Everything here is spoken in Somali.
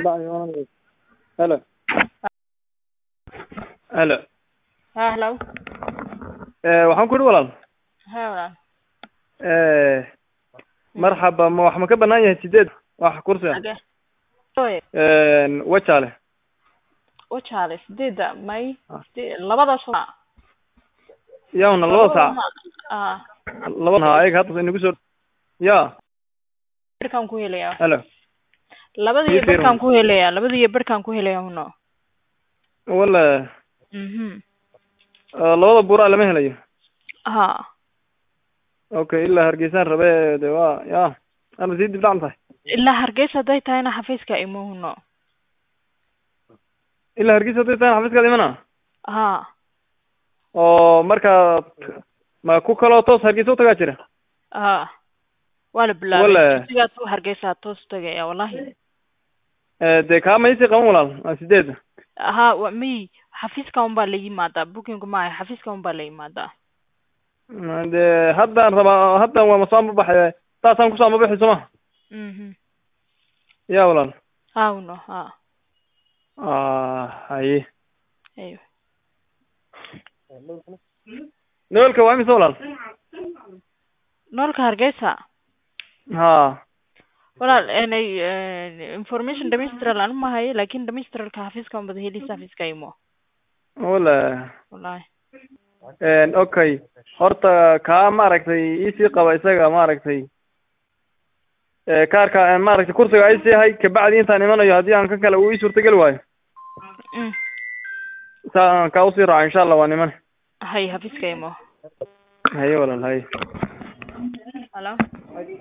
Hello. Hello. Hello. waxaan ku walaal. Hello. marxaba ma wax ma ka banaan yahay 8 wax kursi ah. Oye. Wachale. Wachale 8 may labada soo. Yaawna laba saac. Labada ayaga hadda inagu soo barkan ku helaya. Hello. Labadii barkan ku helaya huno. Wala. labada buura lama helayo. Okay illa Hargeysa rabe de waa ama sidii dhacday. Illa Hargeysa day taayna xafiiska imo huno. Illa Hargeysa day taayna xafiiska imana. oo marka ma ku kala toos Hargeysa u tagaa jira. wala bilaabay sidaad u Hargeysa toos tagay wallahi. de kama isi qaban walaal 8. wa mi xafiiska un baa la yimaada booking ma xafiiska un baa la yimaada. de hadda waa masaan baxay taasan ku soo baxay soma. ya walaal. no haye. ayo. noolka waa imisa walaal. noolka Hargeysa. walaal information dhamaystiran aan ma hayo laakiin dhamaystirka xafiiska un bad helisa xafiiska imo. wala. wallahi. okay horta ka ma aragtay isi qaba isaga ma aragtay kaarka ma aragtay kursiga ay yahay ka bacdi intaan imanayo hadii aan kan kale uu ii suurta gal waayo saan ka usii raac insha Allah waa niman hay xafiiska imo. haye walaal haye. Hello.